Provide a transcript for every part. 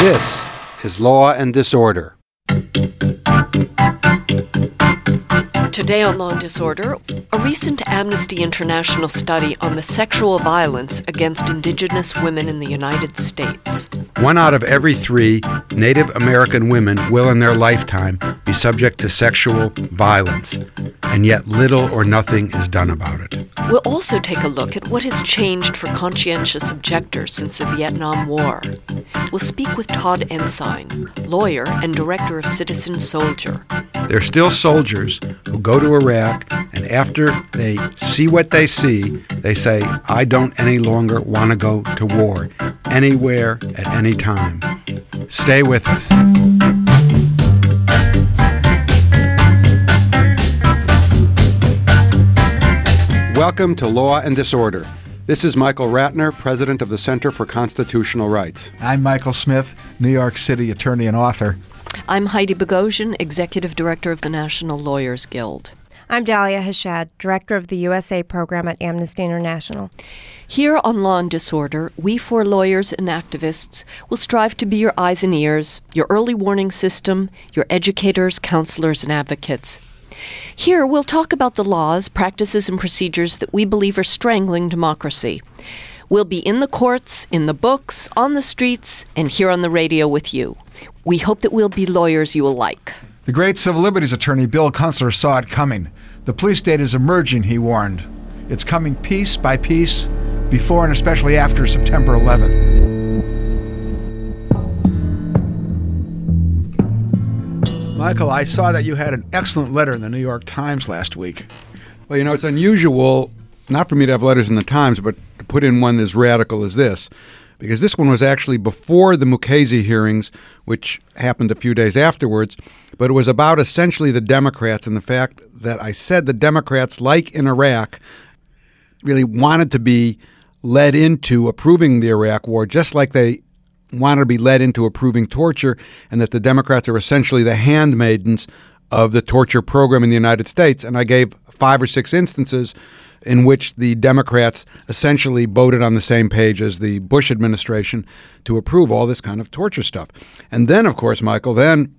This is Law and Disorder. Today on Law and Disorder, a recent Amnesty International study on the sexual violence against indigenous women in the United States. 1 out of every 3 Native American women will in their lifetime be subject to sexual violence, and yet little or nothing is done about it. We'll also take a look at what has changed for conscientious objectors since the Vietnam War. We'll speak with Todd Ensign, lawyer and director of Citizen Soldier. There are still soldiers who go to Iraq, and after they see what they see, they say, I don't any longer want to go to war, anywhere, at any time. Stay with us. Welcome to Law and Disorder. This is Michael Ratner, president of the Center for Constitutional Rights. I'm Michael Smith, New York City attorney and author. I'm Heidi Bogosian, executive director of the National Lawyers Guild. I'm Dahlia Hashad, director of the USA program at Amnesty International. Here on Law and Disorder, we four lawyers and activists will strive to be your eyes and ears, your early warning system, your educators, counselors, and advocates. Here, we'll talk about the laws, practices, and procedures that we believe are strangling democracy. We'll be in the courts, in the books, on the streets, and here on the radio with you. We hope that we'll be lawyers you will like. The great civil liberties attorney Bill Kunstler saw it coming. The police state is emerging, he warned. It's coming piece by piece, before and especially after September 11th. Michael, I saw that you had an excellent letter in the New York Times last week. Well, you know, it's unusual, not for me to have letters in the Times, but to put in one as radical as this, because this one was actually before the Mukasey hearings, which happened a few days afterwards, but it was about essentially the Democrats and the fact that I said the Democrats, like in Iraq, really wanted to be led into approving the Iraq War, just like they wanted to be led into approving torture, and that the Democrats are essentially the handmaidens of the torture program in the United States. And I gave 5 or 6 instances in which the Democrats essentially voted on the same page as the Bush administration to approve all this kind of torture stuff. And then, of course, Michael, then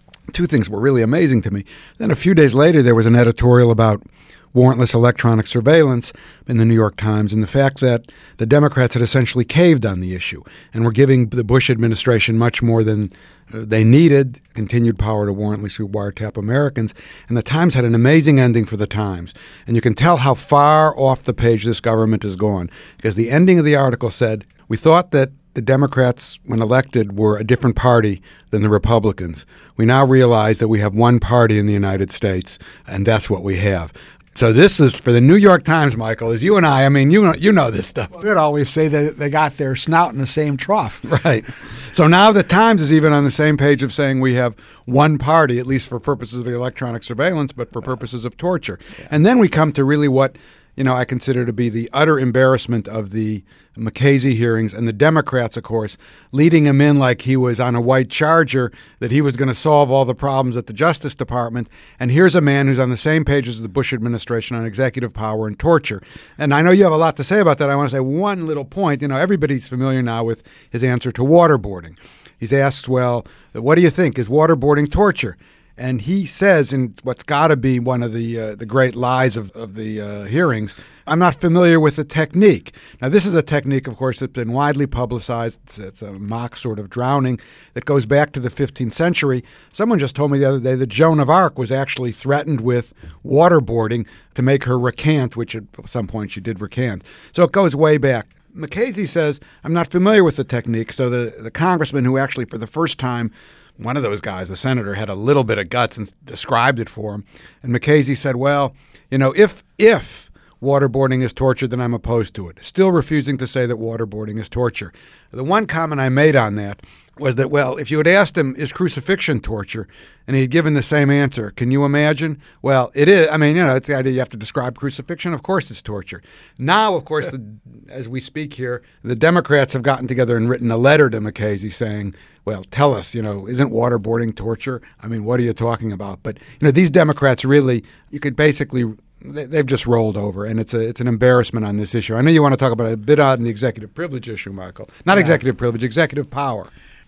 2 things were really amazing to me. Then a few days later, there was an editorial about warrantless electronic surveillance in the New York Times, and the fact that the Democrats had essentially caved on the issue and were giving the Bush administration much more than they needed, continued power to warrantlessly wiretap Americans. And the Times had an amazing ending for the Times. And you can tell how far off the page this government has gone, because the ending of the article said, we thought that the Democrats, when elected, were a different party than the Republicans. We now realize that we have one party in the United States, and that's what we have. So this is for the New York Times, Michael, as you and I mean, you know this stuff. We'd always say that they got their snout in the same trough. Right. So now the Times is even on the same page of saying we have one party, at least for purposes of the electronic surveillance, but for purposes of torture. Yeah. And then we come to really what, I consider to be the utter embarrassment of the Mukasey hearings, and the Democrats, of course, leading him in like he was on a white charger, that he was going to solve all the problems at the Justice Department. And here's a man who's on the same page as the Bush administration on executive power and torture. And I know you have a lot to say about that. I want to say one little point. Everybody's familiar now with his answer to waterboarding. He's asked, well, what do you think? Is waterboarding torture? And he says, in what's got to be one of the great lies of the hearings, I'm not familiar with the technique. Now, this is a technique, of course, that's been widely publicized. It's a mock sort of drowning that goes back to the 15th century. Someone just told me the other day that Joan of Arc was actually threatened with waterboarding to make her recant, which at some point she did recant. So it goes way back. Mukasey says, I'm not familiar with the technique. So the congressman who actually, for the first time, one of those guys, the senator, had a little bit of guts and described it for him. And Mukasey said, well, if waterboarding is torture, then I'm opposed to it. Still refusing to say that waterboarding is torture. The one comment I made on that was that, well, if you had asked him, is crucifixion torture? And he had given the same answer. Can you imagine? Well, it is. I mean, it's the idea you have to describe crucifixion. Of course it's torture. Now, of course, as we speak here, the Democrats have gotten together and written a letter to Mukasey saying, well, tell us, isn't waterboarding torture? I mean, what are you talking about? But, these Democrats really, you could basically, they've just rolled over, and it's an embarrassment on this issue. I know you want to talk about a bit on the executive privilege issue, Michael. Not executive privilege, executive power.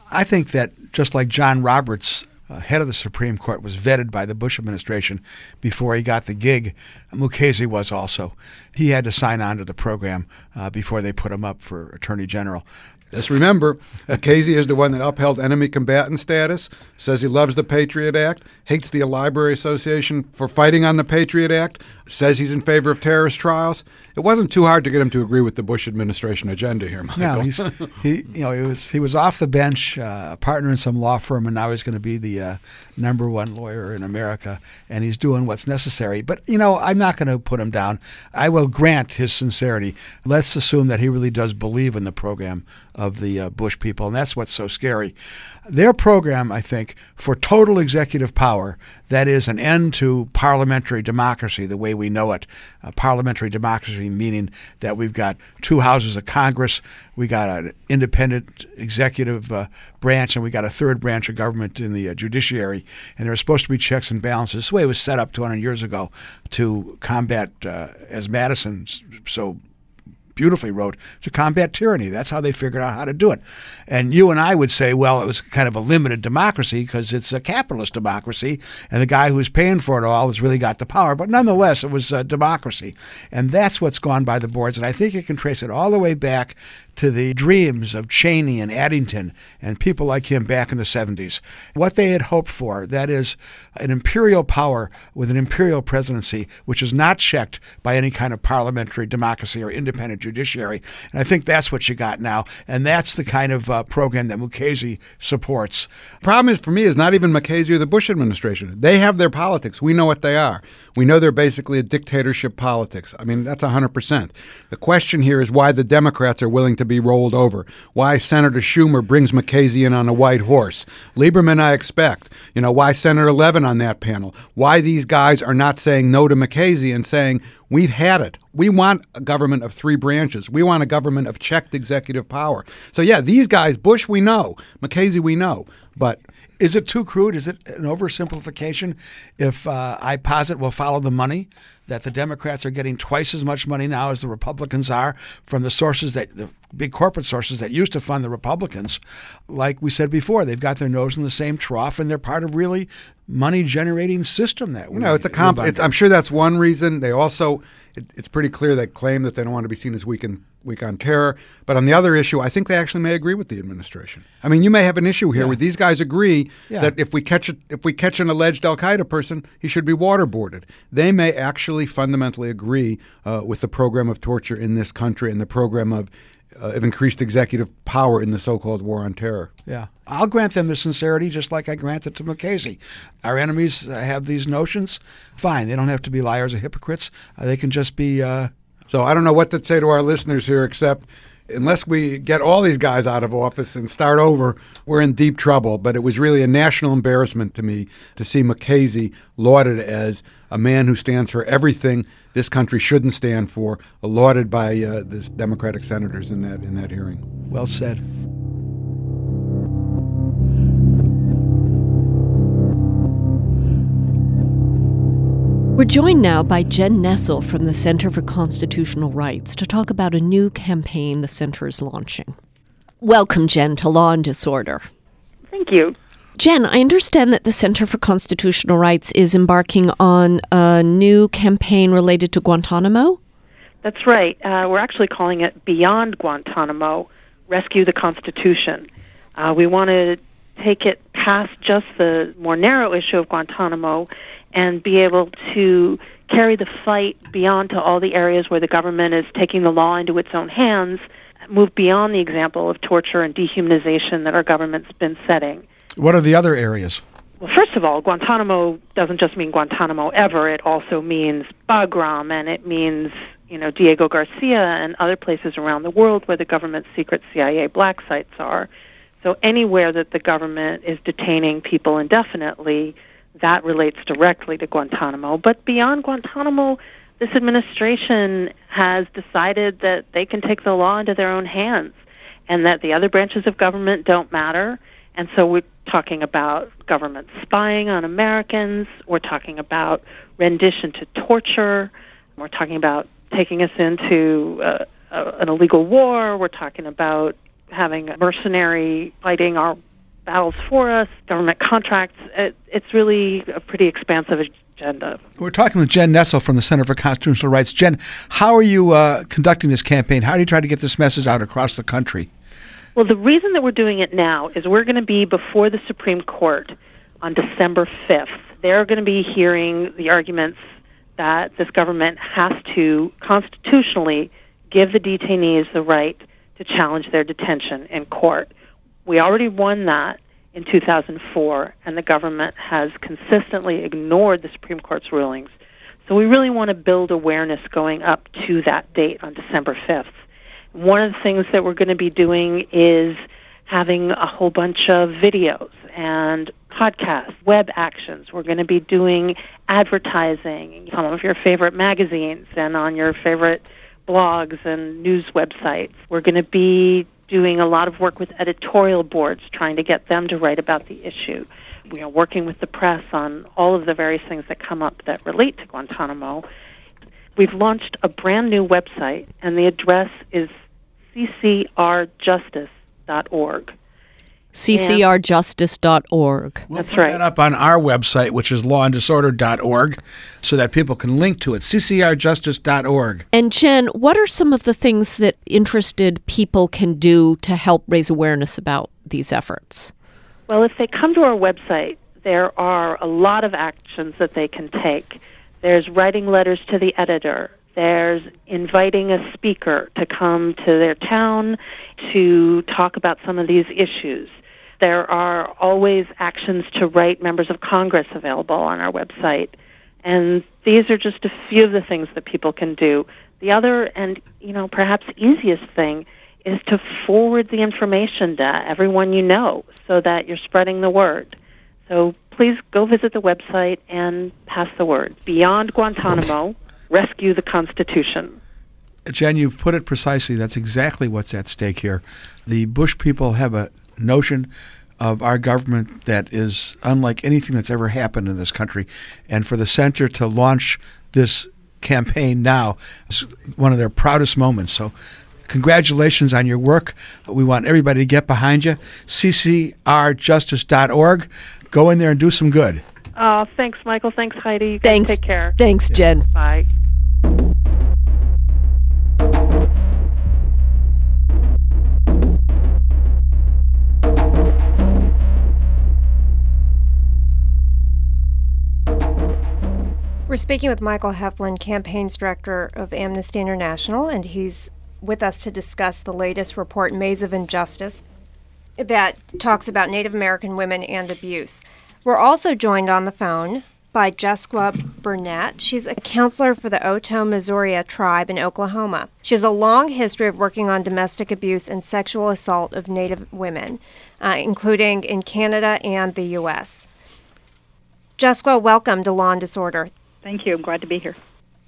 I think that just like John Roberts, head of the Supreme Court, was vetted by the Bush administration before he got the gig, Mukasey was also. He had to sign on to the program before they put him up for Attorney General. Just remember, Mukasey is the one that upheld enemy combatant status, says he loves the Patriot Act, hates the Library Association for fighting on the Patriot Act, says he's in favor of terrorist trials. It wasn't too hard to get him to agree with the Bush administration agenda here, Michael. No, he was off the bench, a partner in some law firm, and now he's going to be the number one lawyer in America, and he's doing what's necessary. But, I'm not going to put him down. I will grant his sincerity. Let's assume that he really does believe in the program of the Bush people, and that's what's so scary. Their program, I think, for total executive power, that is an end to parliamentary democracy the way we know it. Parliamentary democracy meaning that we've got two houses of Congress, we got an independent executive branch, and we got a third branch of government in the judiciary, and there are supposed to be checks and balances. This way it was set up 200 years ago to combat, as Madison so beautifully wrote, to combat tyranny. That's how they figured out how to do it. And you and I would say, well, it was kind of a limited democracy because it's a capitalist democracy, and the guy who's paying for it all has really got the power. But nonetheless, it was a democracy. And that's what's gone by the boards. And I think you can trace it all the way back to the dreams of Cheney and Addington and people like him back in the 70s. What they had hoped for, that is an imperial power with an imperial presidency, which is not checked by any kind of parliamentary democracy or independent judiciary. And I think that's what you got now. And that's the kind of program that Mukasey supports. The problem is, for me, is not even Mukasey or the Bush administration. They have their politics. We know what they are. We know they're basically a dictatorship politics. I mean, that's 100%. The question here is why the Democrats are willing to be rolled over, why Senator Schumer brings Mukasey in on a white horse. Lieberman, I expect. Why Senator Levin on that panel. Why these guys are not saying no to Mukasey and saying, we've had it. We want a government of three branches. We want a government of checked executive power. So, yeah, these guys, Bush, we know. Mukasey, we know. But is it too crude? Is it an oversimplification if I posit we'll follow the money, that the Democrats are getting twice as much money now as the Republicans are from the sources the big corporate sources that used to fund the Republicans? Like we said before, they've got their nose in the same trough, and they're part of really money-generating system that we I'm sure that's one reason. They also, it's pretty clear they claim that they don't want to be seen as weak on terror. But on the other issue, I think they actually may agree with the administration. I mean, you may have an issue here where these guys agree that if we catch an alleged Al-Qaeda person, he should be waterboarded. They may actually fundamentally agree with the program of torture in this country and the program of increased executive power in the so-called war on terror. Yeah. I'll grant them their sincerity just like I grant it to Mukasey. Our enemies have these notions. Fine. They don't have to be liars or hypocrites. They can just be... So I don't know what to say to our listeners here, except unless we get all these guys out of office and start over, we're in deep trouble. But it was really a national embarrassment to me to see Mukasey lauded as a man who stands for everything this country shouldn't stand for, lauded by the Democratic senators in that hearing. Well said. We're joined now by Jen Nessel from the Center for Constitutional Rights to talk about a new campaign the center is launching. Welcome, Jen, to Law and Disorder. Thank you. Jen, I understand that the Center for Constitutional Rights is embarking on a new campaign related to Guantanamo? That's right. We're actually calling it Beyond Guantanamo, Rescue the Constitution. We want to take it past just the more narrow issue of Guantanamo and be able to carry the fight beyond to all the areas where the government is taking the law into its own hands, move beyond the example of torture and dehumanization that our government's been setting. What are the other areas? Well, first of all, Guantanamo doesn't just mean Guantanamo ever. It also means Bagram, and it means, Diego Garcia and other places around the world where the government's secret CIA black sites are. So anywhere that the government is detaining people indefinitely, that relates directly to Guantanamo. But beyond Guantanamo, this administration has decided that they can take the law into their own hands and that the other branches of government don't matter. And so we're talking about government spying on Americans. We're talking about rendition to torture. We're talking about taking us into an illegal war. We're talking about having a mercenary fighting our battles for us, government contracts. It's really a pretty expansive agenda. We're talking with Jen Nessel from the Center for Constitutional Rights. Jen, how are you conducting this campaign? How do you try to get this message out across the country? Well, the reason that we're doing it now is we're going to be before the Supreme Court on December 5th. They're going to be hearing the arguments that this government has to constitutionally give the detainees the right to challenge their detention in court. We already won that in 2004, and the government has consistently ignored the Supreme Court's rulings. So we really want to build awareness going up to that date on December 5th. One of the things that we're going to be doing is having a whole bunch of videos and podcasts, web actions. We're going to be doing advertising in some of your favorite magazines and on your favorite blogs and news websites. We're going to be doing a lot of work with editorial boards, trying to get them to write about the issue. We are working with the press on all of the various things that come up that relate to Guantanamo. We've launched a brand new website, and the address is ccrjustice.org. ccrjustice.org. We'll That's put right. that up on our website, which is lawanddisorder.org, so that people can link to it, ccrjustice.org. And Jen, what are some of the things that interested people can do to help raise awareness about these efforts? Well, if they come to our website, there are a lot of actions that they can take. There's writing letters to the editor. There's inviting a speaker to come to their town to talk about some of these issues. There are always actions to write members of Congress available on our website. And these are just a few of the things that people can do. The other and, perhaps easiest thing is to forward the information to everyone you know so that you're spreading the word. So please go visit the website and pass the word. Beyond Guantanamo, rescue the Constitution. Jen, you've put it precisely. That's exactly what's at stake here. The Bush people have a notion of our government that is unlike anything that's ever happened in this country. And for the center to launch this campaign now is one of their proudest moments. So congratulations on your work. We want everybody to get behind you. ccrjustice.org. Go in there and do some good. Oh, thanks, Michael. Thanks, Heidi. You guys Thanks. Take care. Thanks, Jen. Bye. We're speaking with Michael Heflin, Campaigns Director of Amnesty International, and he's with us to discuss the latest report, Maze of Injustice, that talks about Native American women and abuse. We're also joined on the phone by Jessica Burnett. She's a counselor for the Otoe Missouri tribe in Oklahoma. She has a long history of working on domestic abuse and sexual assault of Native women, including in Canada and the U.S. Jessica, welcome to Law and Disorder. Thank you. I'm glad to be here.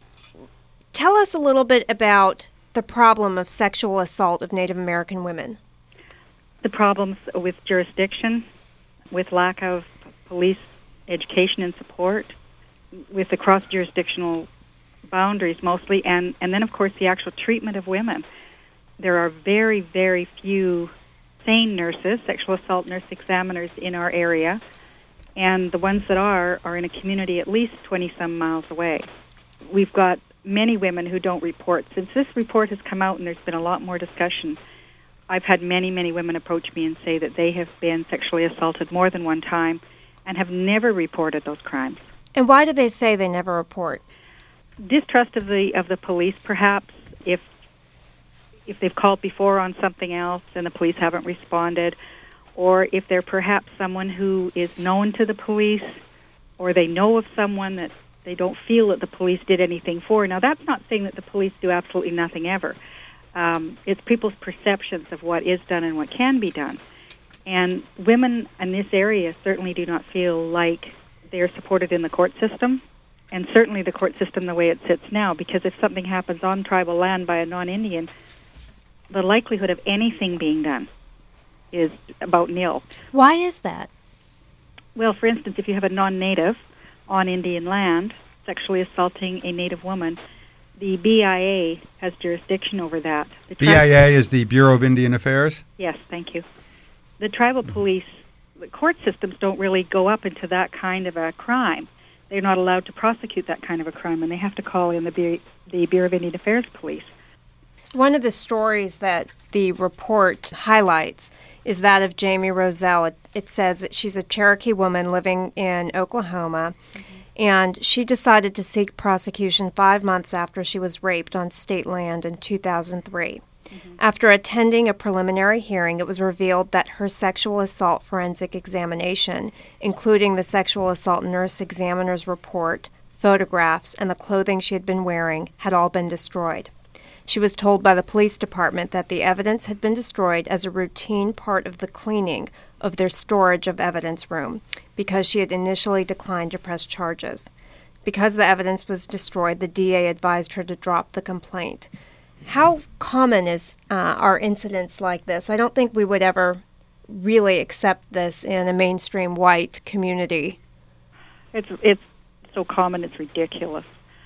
Tell us a little bit about the problem of sexual assault of Native American women. The problems with jurisdiction, with lack of police education and support, with the cross-jurisdictional boundaries mostly, and then, of course, the actual treatment of women. There are very, very few sane nurses, sexual assault nurse examiners in our area, and the ones that are in a community at least 20-some miles away. We've got many women who don't report. Since this report has come out and there's been a lot more discussion, I've had many, many women approach me and say that they have been sexually assaulted more than one time and have never reported those crimes. And why do they say they never report? Distrust of the police, perhaps, if they've called before on something else and the police haven't responded, or if they're perhaps someone who is known to the police, or they know of someone that they don't feel that the police did anything for. Now, that's not saying that the police do absolutely nothing ever. It's people's perceptions of what is done and what can be done. And women in this area certainly do not feel like they're supported in the court system, and certainly the court system the way it sits now, because if something happens on tribal land by a non-Indian, the likelihood of anything being done is about nil. Why is that? Well, for instance, if you have a non-native on Indian land sexually assaulting a Native woman, the BIA has jurisdiction over that. BIA is the Bureau of Indian Affairs? Yes, thank you. The tribal police the court systems don't really go up into that kind of a crime. They're not allowed to prosecute that kind of a crime, and they have to call in the Bureau of Indian Affairs police. One of the stories that the report highlights is that of Jamie Roselle. It says that she's a Cherokee woman living in Oklahoma, and she decided to seek prosecution 5 months after she was raped on state land in 2003. After attending a preliminary hearing, it was revealed that her sexual assault forensic examination, including the sexual assault nurse examiner's report, photographs, and the clothing she had been wearing, had all been destroyed. She was told by the police department that the evidence had been destroyed as a routine part of the cleaning of their storage of evidence room because she had initially declined to press charges. Because the evidence was destroyed, the DA advised her to drop the complaint. How common are incidents like this? I don't think we would ever really accept this in a mainstream white community. It's so common, it's ridiculous.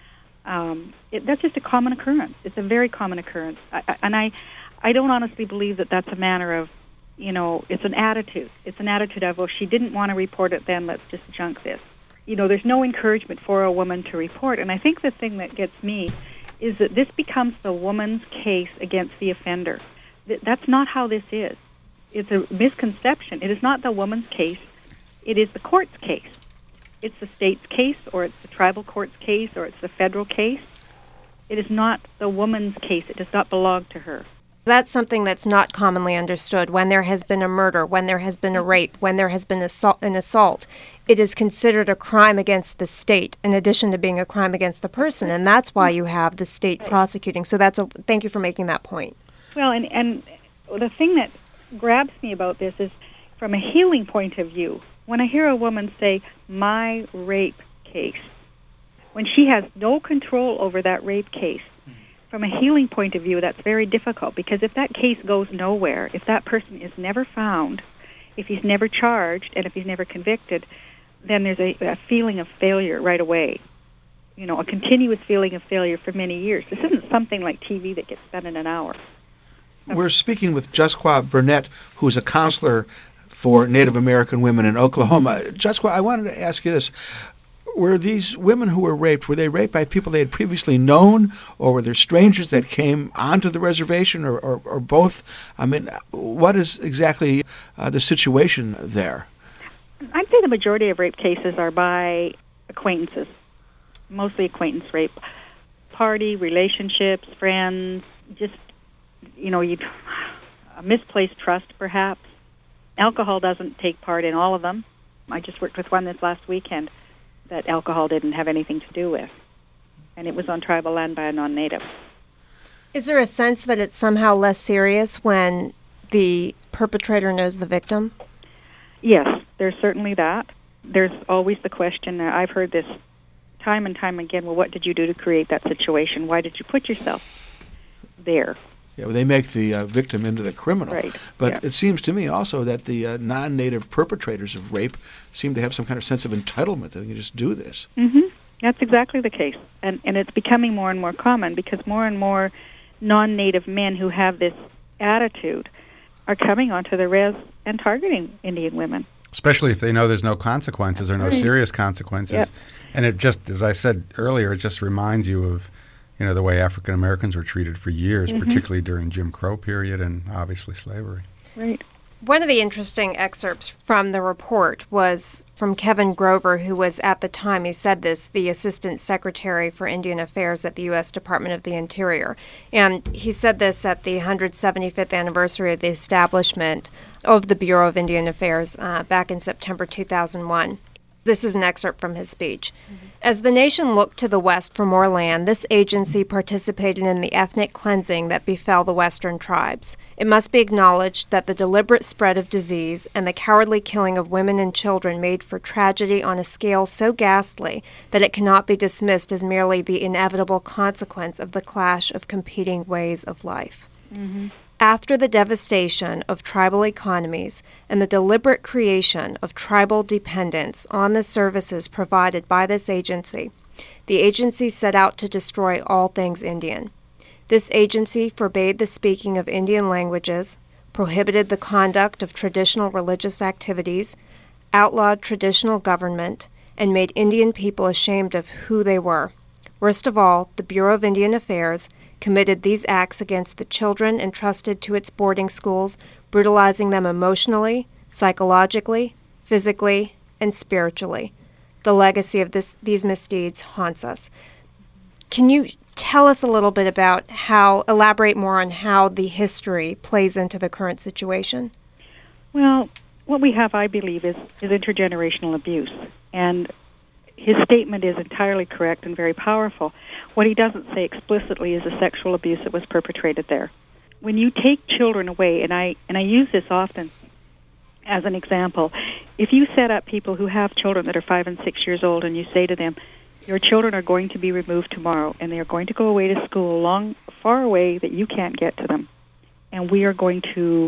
That's just a common occurrence. It's a very common occurrence. I don't honestly believe that that's a matter of, it's an attitude. It's an attitude of, well, she didn't want to report it then, let's just junk this. There's no encouragement for a woman to report. And I think the thing that gets me is that this becomes the woman's case against the offender. That's not how this is. It's a misconception. It is not the woman's case. It is the court's case. It's the state's case, or it's the tribal court's case, or it's the federal case. It is not the woman's case. It does not belong to her. That's something that's not commonly understood. When there has been a murder, when there has been a rape, when there has been an assault, it is considered a crime against the state in addition to being a crime against the person, and that's why you have the state prosecuting. So thank you for making that point. Well, and the thing that grabs me about this is from a healing point of view. When I hear a woman say, my rape case, when she has no control over that rape case, from a healing point of view, that's very difficult, because if that case goes nowhere, if that person is never found, if he's never charged, and if he's never convicted, then there's a feeling of failure right away. A continuous feeling of failure for many years. This isn't something like TV that gets done in an hour. We're speaking with Jusqua Burnett, who's a counselor for Native American women in Oklahoma. Jusqua, I wanted to ask you this. Were these women who were they raped by people they had previously known, or were there strangers that came onto the reservation, or both? I mean, what is exactly the situation there? I'd say the majority of rape cases are by acquaintances, mostly acquaintance rape. Party, relationships, friends, just, a misplaced trust, perhaps. Alcohol doesn't take part in all of them. I just worked with one this last weekend that alcohol didn't have anything to do with, and it was on tribal land by a non-native. Is there a sense that it's somehow less serious when the perpetrator knows the victim? Yes, there's certainly that. There's always the question, I've heard this time and time again, well, what did you do to create that situation? Why did you put yourself there? Yeah, well, they make the victim into the criminal. Right. But it seems to me also that the non-native perpetrators of rape seem to have some kind of sense of entitlement that they can just do this. Mm-hmm. That's exactly the case. And it's becoming more and more common because more and more non-native men who have this attitude are coming onto the res and targeting Indian women. Especially if they know there's no consequences or no serious consequences. Yep. And it just, as I said earlier, it just reminds you of the way African Americans were treated for years, particularly during Jim Crow period and obviously slavery. Right. One of the interesting excerpts from the report was from Kevin Grover, who was at the time, he said this, the Assistant Secretary for Indian Affairs at the U.S. Department of the Interior. And he said this at the 175th anniversary of the establishment of the Bureau of Indian Affairs back in September 2001. This is an excerpt from his speech. As the nation looked to the West for more land, this agency participated in the ethnic cleansing that befell the Western tribes. It must be acknowledged that the deliberate spread of disease and the cowardly killing of women and children made for tragedy on a scale so ghastly that it cannot be dismissed as merely the inevitable consequence of the clash of competing ways of life. Mm-hmm. After the devastation of tribal economies and the deliberate creation of tribal dependence on the services provided by this agency, the agency set out to destroy all things Indian. This agency forbade the speaking of Indian languages, prohibited the conduct of traditional religious activities, outlawed traditional government, and made Indian people ashamed of who they were. Worst of all, the Bureau of Indian Affairs committed these acts against the children entrusted to its boarding schools, brutalizing them emotionally, psychologically, physically, and spiritually. The legacy of these misdeeds haunts us. Can you tell us a little bit about elaborate more on how the history plays into the current situation? Well, what we have, I believe, is intergenerational abuse. And his statement is entirely correct and very powerful. What he doesn't say explicitly is the sexual abuse that was perpetrated there. When you take children away, and I use this often as an example, if you set up people who have children that are 5 and 6 years old and you say to them, your children are going to be removed tomorrow and they are going to go away to school far away that you can't get to them, and we are going to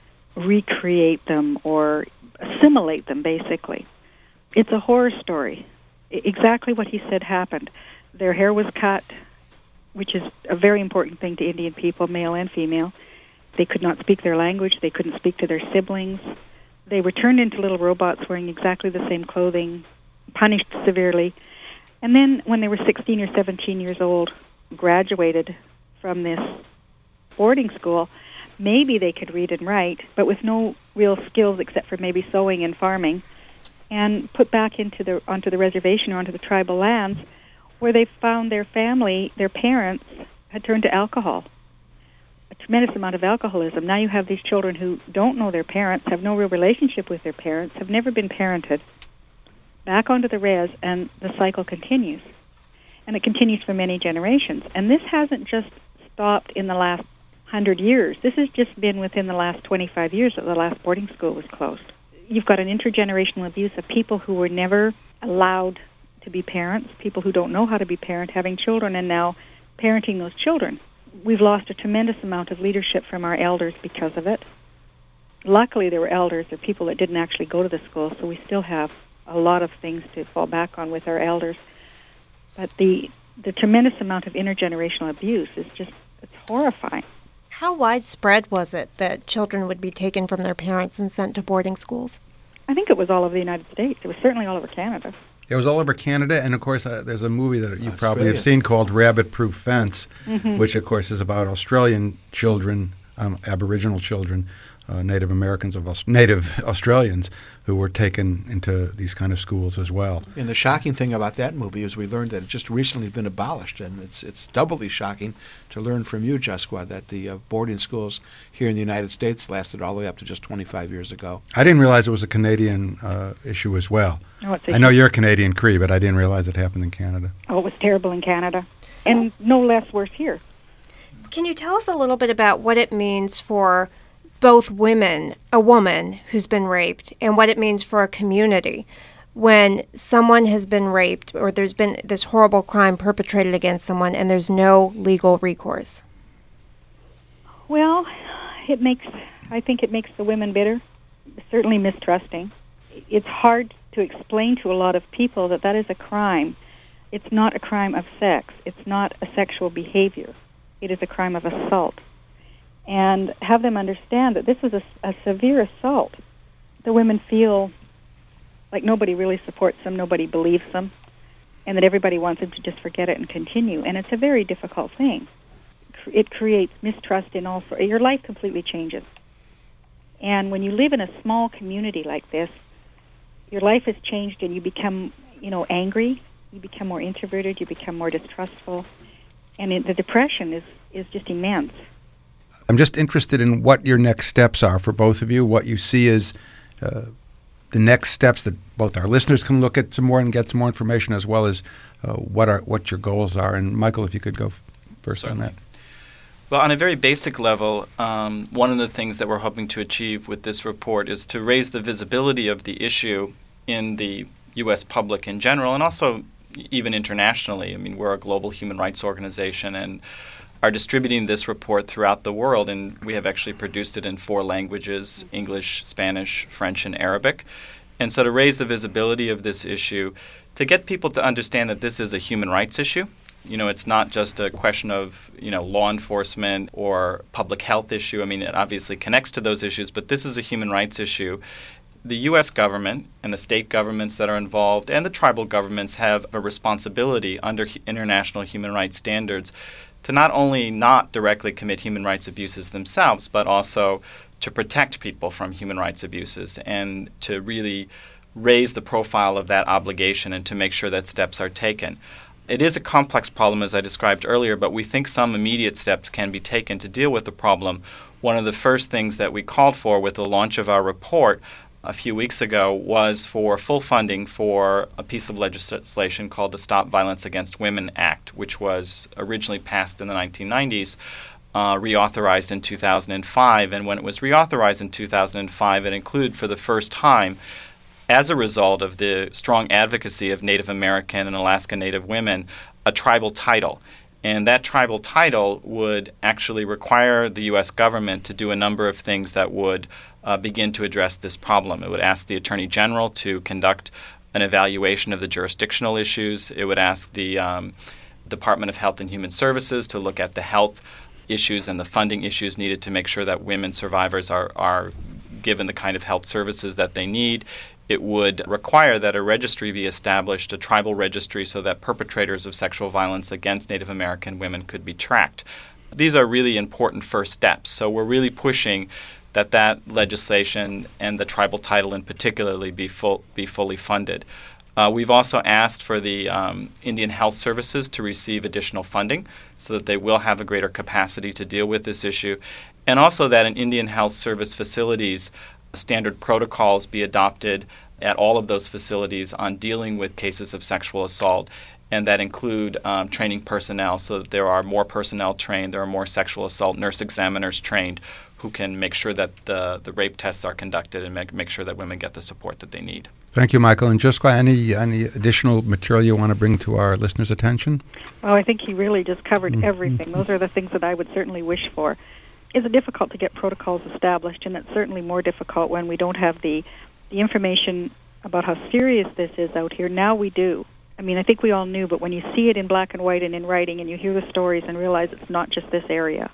recreate them or assimilate them, basically. It's a horror story. Exactly what he said happened. Their hair was cut, which is a very important thing to Indian people, male and female. They could not speak their language. They couldn't speak to their siblings. They were turned into little robots wearing exactly the same clothing, punished severely. And then when they were 16 or 17 years old, graduated from this boarding school, maybe they could read and write, but with no real skills except for maybe sewing and farming, and put back onto the reservation or onto the tribal lands, where they found their family, their parents, had turned to alcohol. A tremendous amount of alcoholism. Now you have these children who don't know their parents, have no real relationship with their parents, have never been parented, back onto the res, and the cycle continues. And it continues for many generations. And this hasn't just stopped in the last 100 years. This has just been within the last 25 years that the last boarding school was closed. You've got an intergenerational abuse of people who were never allowed to be parents, people who don't know how to be parent, having children, and now parenting those children. We've lost a tremendous amount of leadership from our elders because of it. Luckily, there were elders or people that didn't actually go to the school, so we still have a lot of things to fall back on with our elders. But the tremendous amount of intergenerational abuse is just, it's horrifying. How widespread was it that children would be taken from their parents and sent to boarding schools? I think it was all over the United States. It was certainly all over Canada. It was all over Canada, and of course there's a movie that you probably have seen called Rabbit Proof Fence, which of course is about Australian children, Aboriginal children, Native Americans, Native Australians who were taken into these kind of schools as well. And the shocking thing about that movie is we learned that it just recently been abolished, and it's doubly shocking to learn from you, Jessica, that the boarding schools here in the United States lasted all the way up to just 25 years ago. I didn't realize it was a Canadian issue as well. Oh, I know you're a Canadian Cree, but I didn't realize it happened in Canada. Oh, it was terrible in Canada, and no less worse here. Can you tell us a little bit about what it means for both a woman who's been raped, and what it means for a community when someone has been raped or there's been this horrible crime perpetrated against someone and there's no legal recourse? Well, I think it makes the women bitter, certainly mistrusting. It's hard to explain to a lot of people that is a crime. It's not a crime of sex. It's not a sexual behavior. It is a crime of assault. And have them understand that this is a severe assault. The women feel like nobody really supports them, nobody believes them, and that everybody wants them to just forget it and continue. And it's a very difficult thing. It creates mistrust in all sorts. Your life completely changes. And when you live in a small community like this, your life has changed and you become, angry, you become more introverted, you become more distrustful, and the depression is just immense. I'm just interested in what your next steps are for both of you, what you see as the next steps that both our listeners can look at some more and get some more information, as well as what your goals are. And Michael, if you could go first on that. Well, on a very basic level, one of the things that we're hoping to achieve with this report is to raise the visibility of the issue in the U.S. public in general, and also even internationally. I mean, we're a global human rights organization and are distributing this report throughout the world, and we have actually produced it in 4 languages, English, Spanish, French, and Arabic. And so to raise the visibility of this issue, to get people to understand that this is a human rights issue, It's not just a question of, law enforcement or public health issue. I mean, it obviously connects to those issues, but this is a human rights issue. The U.S. government and the state governments that are involved and the tribal governments have a responsibility under international human rights standards to not only not directly commit human rights abuses themselves, but also to protect people from human rights abuses and to really raise the profile of that obligation and to make sure that steps are taken. It is a complex problem, as I described earlier, but we think some immediate steps can be taken to deal with the problem. One of the first things that we called for with the launch of our report a few weeks ago was for full funding for a piece of legislation called the Stop Violence Against Women Act, which was originally passed in the 1990s, reauthorized in 2005. And when it was reauthorized in 2005, it included for the first time, as a result of the strong advocacy of Native American and Alaska Native women, a tribal title. And that tribal title would actually require the U.S. government to do a number of things that would begin to address this problem. It would ask the Attorney General to conduct an evaluation of the jurisdictional issues. It would ask the Department of Health and Human Services to look at the health issues and the funding issues needed to make sure that women survivors are given the kind of health services that they need. It would require that a registry be established, a tribal registry, so that perpetrators of sexual violence against Native American women could be tracked. These are really important first steps. So we're really pushing that legislation and the tribal title in particularly be fully funded. We've also asked for the Indian Health Services to receive additional funding so that they will have a greater capacity to deal with this issue, and also that in Indian Health Service facilities, standard protocols be adopted at all of those facilities on dealing with cases of sexual assault, and that include training personnel so that there are more personnel trained, there are more sexual assault nurse examiners trained who can make sure that the rape tests are conducted and make sure that women get the support that they need. Thank you, Michael. And Josko, any additional material you want to bring to our listeners' attention? Oh, I think he really just covered everything. Those are the things that I would certainly wish for. It's difficult to get protocols established, and it's certainly more difficult when we don't have the information about how serious this is out here. Now we do. I mean, I think we all knew, but when you see it in black and white and in writing and you hear the stories and realize it's not just this area,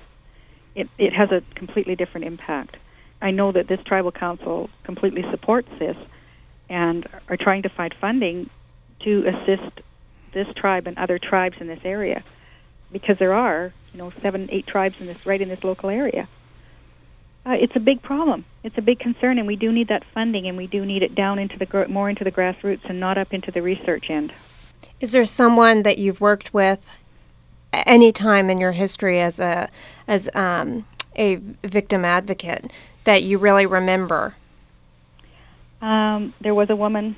it has a completely different impact. I know that this tribal council completely supports this and are trying to find funding to assist this tribe and other tribes in this area, because there are 7-8 tribes in this local area. It's a big problem. It's a big concern, and we do need that funding, and we do need it down into more into the grassroots and not up into the research end. Is there someone that you've worked with any time in your history as a victim advocate that you really remember? There was a woman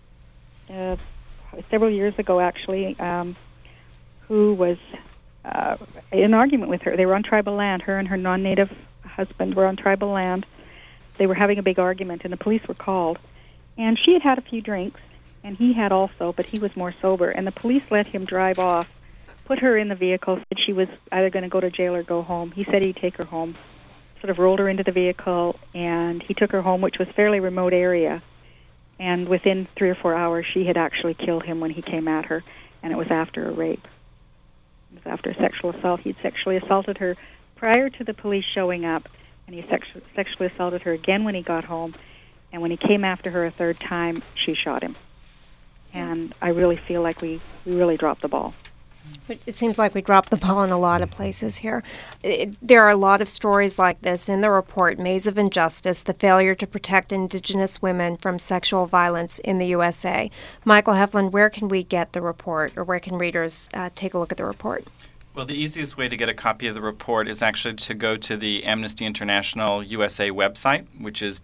several years ago, actually, who was in an argument with her. They were on tribal land. Her and her non-native husband were on tribal land. They were having a big argument, and the police were called. And she had had a few drinks, and he had also, but he was more sober. And the police let him drive off, put her in the vehicle, said she was either going to go to jail or go home. He said he'd take her home, sort of rolled her into the vehicle, and he took her home, which was a fairly remote area. And within 3 or 4 hours, she had actually killed him when he came at her, and it was after a rape. It was after a sexual assault. He'd sexually assaulted her prior to the police showing up, and he sexually assaulted her again when he got home. And when he came after her a third time, she shot him. And I really feel like we really dropped the ball. It seems like we dropped the ball in a lot of places here. There are a lot of stories like this in the report, Maze of Injustice, the failure to protect Indigenous women from sexual violence in the USA. Michael Heflin, where can we get the report, or where can readers take a look at the report? Well, the easiest way to get a copy of the report is actually to go to the Amnesty International USA website, which is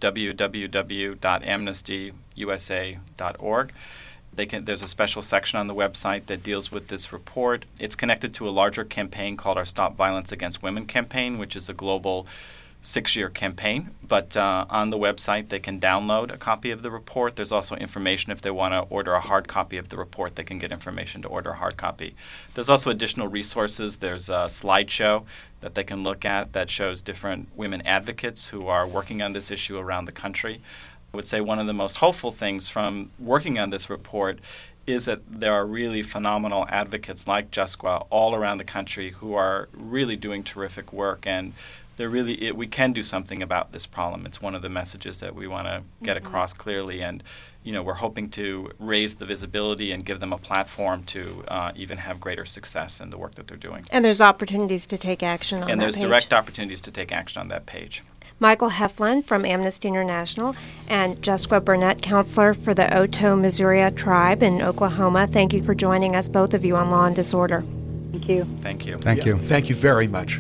www.amnestyusa.org. There's a special section on the website that deals with this report. It's connected to a larger campaign called our Stop Violence Against Women campaign, which is a global 6-year campaign. But on the website, they can download a copy of the report. There's also information if they want to order a hard copy of the report. They can get information to order a hard copy. There's also additional resources. There's a slideshow that they can look at that shows different women advocates who are working on this issue around the country. I would say one of the most hopeful things from working on this report is that there are really phenomenal advocates like Jusqua all around the country who are really doing terrific work, and we can do something about this problem. It's one of the messages that we want to get across clearly, and we're hoping to raise the visibility and give them a platform to even have greater success in the work that they're doing. And there's opportunities to take action on that page. And there's direct opportunities to take action on that page. Michael Heflin from Amnesty International and Jusqua Burnett, counselor for the Otoe Missouri tribe in Oklahoma. Thank you for joining us, both of you, on Law and Disorder. Thank you. Thank you. Thank you. Thank you very much.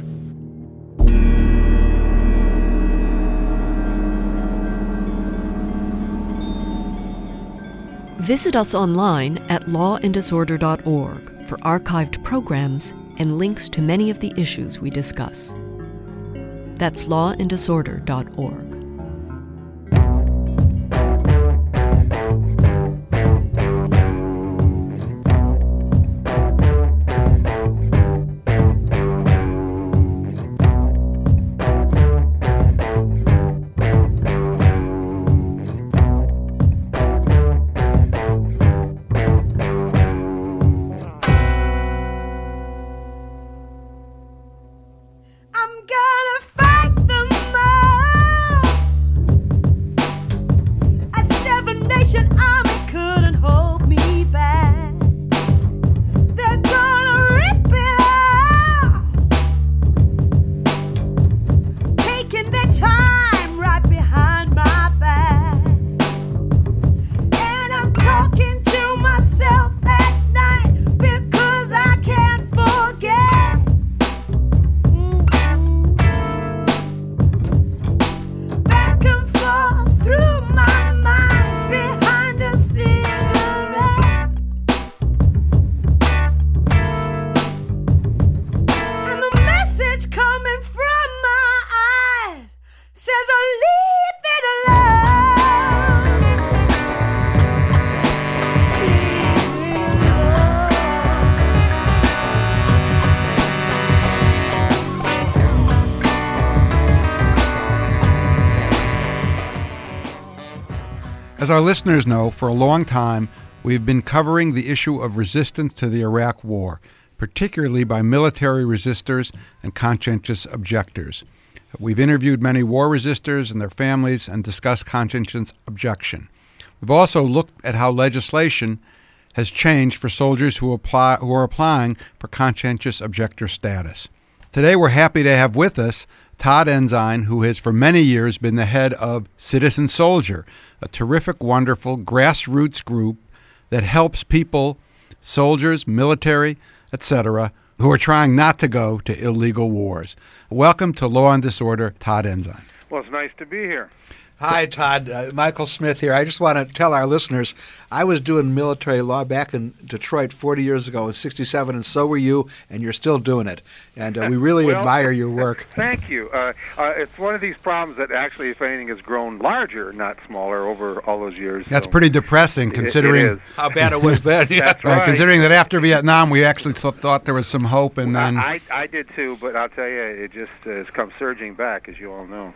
Visit us online at lawanddisorder.org for archived programs and links to many of the issues we discuss. That's lawanddisorder.org. As our listeners know, for a long time, we've been covering the issue of resistance to the Iraq War, particularly by military resistors and conscientious objectors. We've interviewed many war resistors and their families and discussed conscientious objection. We've also looked at how legislation has changed for soldiers who are applying for conscientious objector status. Today we're happy to have with us Todd Ensign, who has for many years been the head of Citizen Soldier, a terrific, wonderful grassroots group that helps people, soldiers, military, etc., who are trying not to go to illegal wars. Welcome to Law and Disorder, Todd Ensign. Well, it's nice to be here. Hi, Todd. Michael Smith here. I just want to tell our listeners, I was doing military law back in Detroit 40 years ago. I was 67, and so were you, and you're still doing it. And we really admire your work. Thank you. It's one of these problems that actually, if anything, has grown larger, not smaller, over all those years. That's pretty depressing, considering it is. How bad it was then. That's right. Considering that after Vietnam, we actually thought there was some hope, and then... I did too, but I'll tell you, it just has come surging back, as you all know.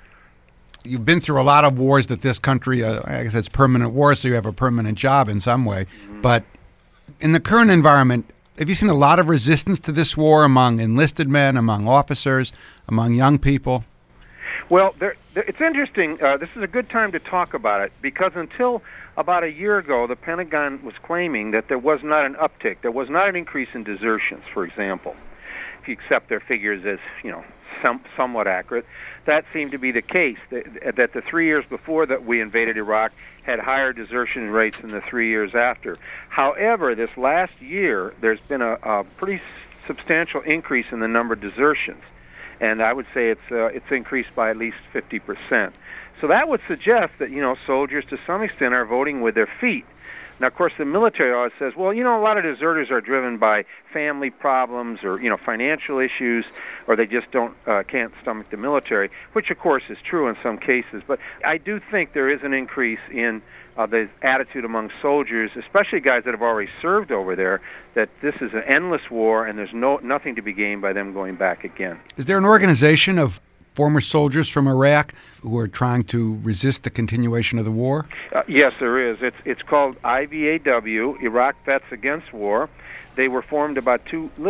You've been through a lot of wars that this country, I guess it's permanent war, so you have a permanent job in some way. Mm-hmm. But in the current environment, have you seen a lot of resistance to this war among enlisted men, among officers, among young people? Well, it's interesting. This is a good time to talk about it, because until about a year ago, the Pentagon was claiming that there was not an uptick. There was not an increase in desertions, for example, if you accept their figures as, somewhat accurate. That seemed to be the case, that the 3 years before that we invaded Iraq had higher desertion rates than the 3 years after. However, this last year, there's been a pretty substantial increase in the number of desertions, and I would say it's increased by at least 50%. So that would suggest that, soldiers to some extent are voting with their feet. Now, of course, the military always says, well, a lot of deserters are driven by family problems or, financial issues, or they just can't stomach the military, which, of course, is true in some cases. But I do think there is an increase in the attitude among soldiers, especially guys that have already served over there, that this is an endless war and there's nothing to be gained by them going back again. Is there an organization of former soldiers from Iraq who are trying to resist the continuation of the war? Yes, there is. It's called IVAW, Iraq Vets Against War. They were formed about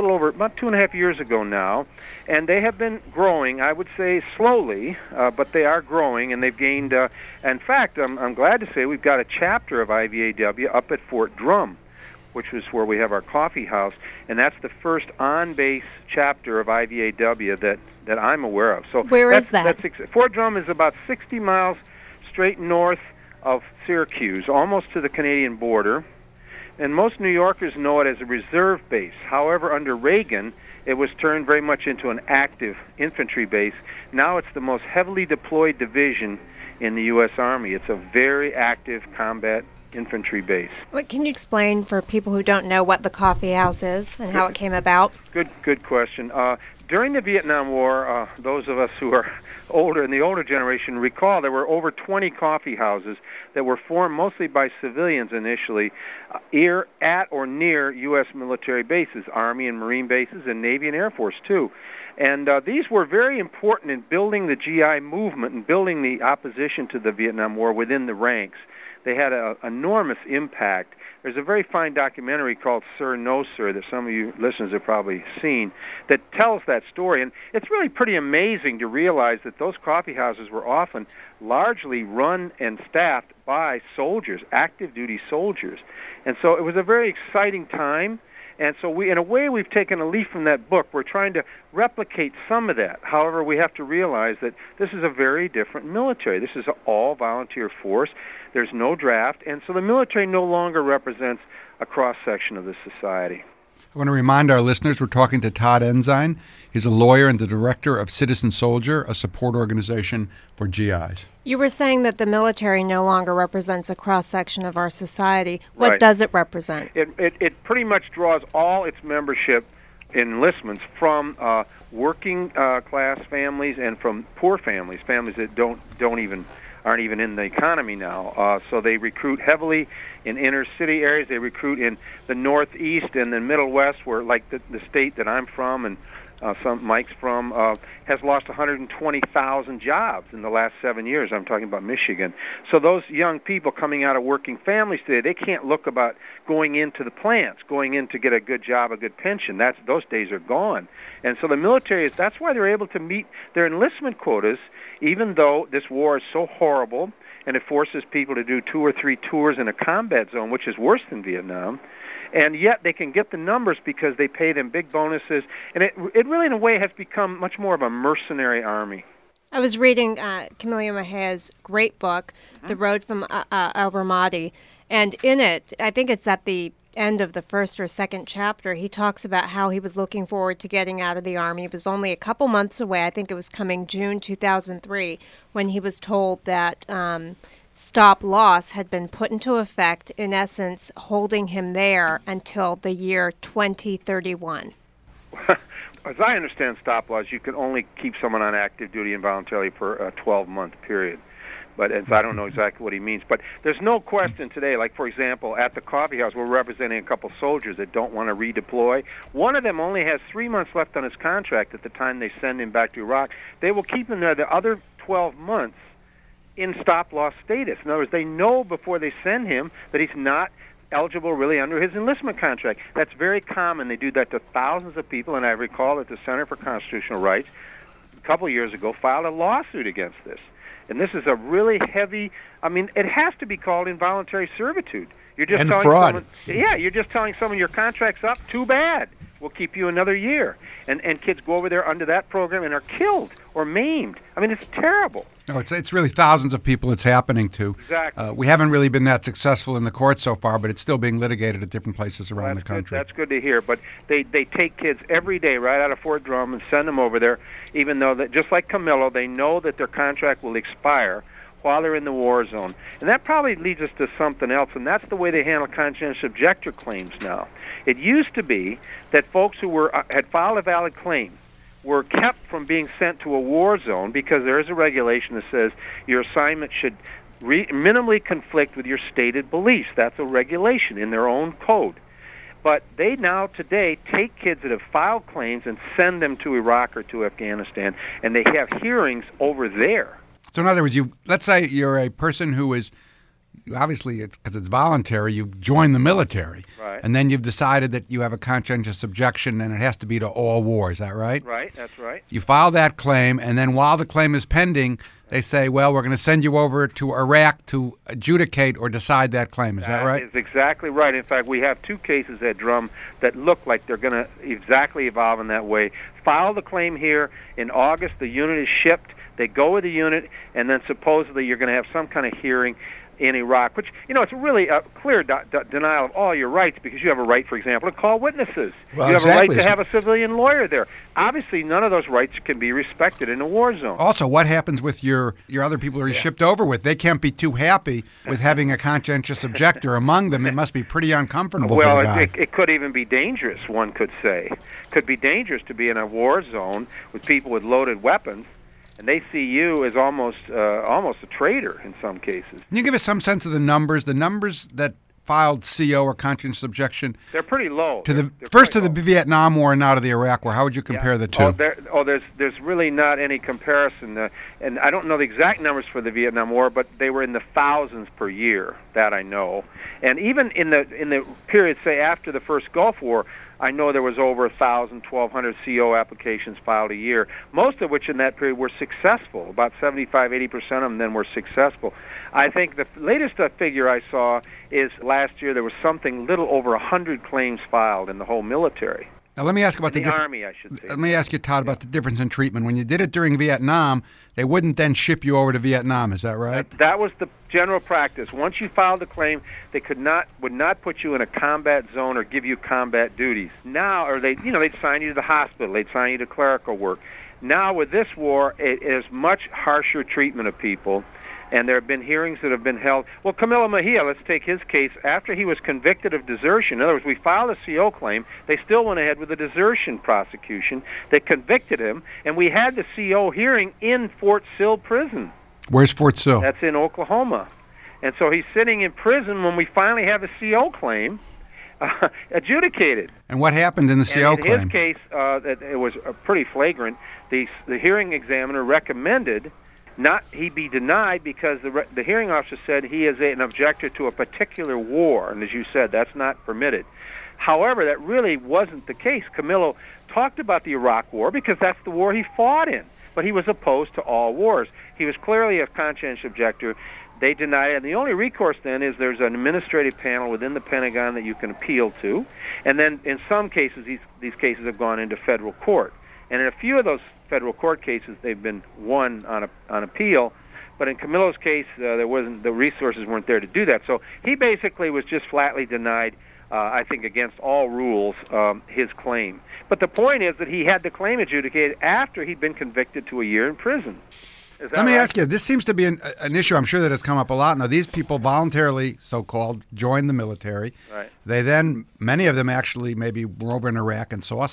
2.5 years ago now, and they have been growing, I would say slowly, but they are growing, and they've gained, in fact, I'm glad to say we've got a chapter of IVAW up at Fort Drum, which is where we have our coffee house, and that's the first on-base chapter of IVAW that I'm aware of. So where is that? Fort Drum is about 60 miles straight north of Syracuse, almost to the Canadian border. And most New Yorkers know it as a reserve base. However, under Reagan, it was turned very much into an active infantry base. Now it's the most heavily deployed division in the U.S. Army. It's a very active combat infantry base. Can you explain for people who don't know what the coffee house is and how it came about? Good question. During the Vietnam War, those of us who are older, in the older generation, recall there were over 20 coffee houses that were formed mostly by civilians initially, at or near U.S. military bases, Army and Marine bases, and Navy and Air Force too. And these were very important in building the GI movement and building the opposition to the Vietnam War within the ranks. They had an enormous impact. There's a very fine documentary called Sir, No Sir that some of you listeners have probably seen that tells that story. And it's really pretty amazing to realize that those coffee houses were often largely run and staffed by soldiers, active duty soldiers. And so it was a very exciting time. And so in a way, we've taken a leaf from that book. We're trying to replicate some of that. However, we have to realize that this is a very different military. This is an all-volunteer force. There's no draft. And so the military no longer represents a cross-section of the society. I want to remind our listeners we're talking to Todd Ensign. He's a lawyer and the director of Citizen Soldier, a support organization for GIs. You were saying that the military no longer represents a cross-section of our society. What Right. does it represent? It pretty much draws all its membership enlistments from working class families and from poor families that aren't even in the economy now. So they recruit heavily in inner city areas. They recruit in the Northeast and the Middle West, where like the state that I'm from and Mike's from, has lost 120,000 jobs in the last 7 years. I'm talking about Michigan. So those young people coming out of working families today, they can't look about going into the plants, going in to get a good job, a good pension. Those days are gone. And so the military, that's why they're able to meet their enlistment quotas, even though this war is so horrible and it forces people to do 2 or 3 tours in a combat zone, which is worse than Vietnam. And yet they can get the numbers because they pay them big bonuses. And it really, in a way, has become much more of a mercenary army. I was reading Camille Mahea's great book, The Road from El Ramadi, and in it, I think it's at the end of the first or second chapter, he talks about how he was looking forward to getting out of the Army. It was only a couple months away. I think it was coming June 2003 when he was told that stop-loss had been put into effect, in essence holding him there until the year 2031. As I understand stop-loss, you can only keep someone on active duty involuntarily for a 12-month period. But I don't know exactly what he means. But there's no question today, like, for example, at the coffee house, we're representing a couple soldiers that don't want to redeploy. One of them only has 3 months left on his contract at the time they send him back to Iraq. They will keep him there the other 12 months in stop-loss status. In other words, they know before they send him that he's not eligible really under his enlistment contract. That's very common. They do that to thousands of people, and I recall that the Center for Constitutional Rights a couple of years ago filed a lawsuit against this. And this is a really heavy, it has to be called involuntary servitude. You're just and telling fraud. You're just telling someone your contract's up, too bad. We'll keep you another year. And kids go over there under that program and are killed or maimed. It's terrible. No, it's really thousands of people it's happening to. Exactly. We haven't really been that successful in the courts so far, but it's still being litigated at different places around the country. That's good to hear. But they take kids every day right out of Fort Drum and send them over there, even though, just like Camillo, they know that their contract will expire while they're in the war zone. And that probably leads us to something else, and that's the way they handle conscientious objector claims now. It used to be that folks who had filed a valid claim were kept from being sent to a war zone because there is a regulation that says your assignment should minimally conflict with your stated beliefs. That's a regulation in their own code. But they now today take kids that have filed claims and send them to Iraq or to Afghanistan, and they have hearings over there. So in other words, let's say you're a person who is, obviously, because it's voluntary, you've joined the military. Right. And then you've decided that you have a conscientious objection and it has to be to all war. Is that right? Right, that's right. You file that claim, and then while the claim is pending, they say, well, we're going to send you over to Iraq to adjudicate or decide that claim. Is that right? That is exactly right. In fact, we have 2 cases at Drum that look like they're going to exactly evolve in that way. File the claim here. In August, the unit is shipped. They go with the unit, and then supposedly you're going to have some kind of hearing in Iraq, which, it's really a clear denial of all your rights, because you have a right, for example, to call witnesses. Well, you have exactly. a right to have a civilian lawyer there. Obviously, none of those rights can be respected in a war zone. Also, what happens with your other people who are shipped over with? They can't be too happy with having a conscientious objector among them. It must be pretty uncomfortable for the guy. It could even be dangerous, one could say. Could be dangerous to be in a war zone with people with loaded weapons, and they see you as almost a traitor in some cases. Can you give us some sense of the numbers? The numbers that filed CO or conscientious objection. They're pretty low. They're first to the Vietnam War and now to the Iraq War. How would you compare the two? There's really not any comparison. And I don't know the exact numbers for the Vietnam War, but they were in the thousands per year. That I know. And even in the period, say after the first Gulf War, I know there was over 1,000, 1,200 CO applications filed a year, most of which in that period were successful. About 75-80% of them then were successful. I think the latest figure I saw is last year there was something little over 100 claims filed in the whole military. Now, let me ask about the Army, I should say. Let me ask you, Todd, about the difference in treatment. When you did it during Vietnam, they wouldn't then ship you over to Vietnam. Is that right? That was the general practice. Once you filed a claim, they would not put you in a combat zone or give you combat duties. Now, or they'd sign you to the hospital, they'd sign you to clerical work. Now, with this war, it is much harsher treatment of people. And there have been hearings that have been held. Well, Camilo Mejia, let's take his case. After he was convicted of desertion, in other words, we filed a CO claim. They still went ahead with a desertion prosecution. They convicted him, and we had the CO hearing in Fort Sill Prison. Where's Fort Sill? That's in Oklahoma. And so he's sitting in prison when we finally have a CO claim adjudicated. And what happened in the CO claim? In his case, it was pretty flagrant. The hearing examiner recommended he be denied because the hearing officer said he is an objector to a particular war, and as you said, that's not permitted. However, that really wasn't the case. Camilo talked about the Iraq War because that's the war he fought in, but he was opposed to all wars. He was clearly a conscientious objector. They denied it, and the only recourse then is there's an administrative panel within the Pentagon that you can appeal to, and then in some cases these cases have gone into federal court. And in a few of those federal court cases, they've been won on appeal. But in Camilo's case, the resources weren't there to do that. So he basically was just flatly denied, I think, against all rules, his claim. But the point is that he had the claim adjudicated after he'd been convicted to a year in prison. Let me ask you, this seems to be an issue I'm sure that has come up a lot. Now, these people voluntarily, so-called, joined the military. Right. They then, many of them actually maybe were over in Iraq and saw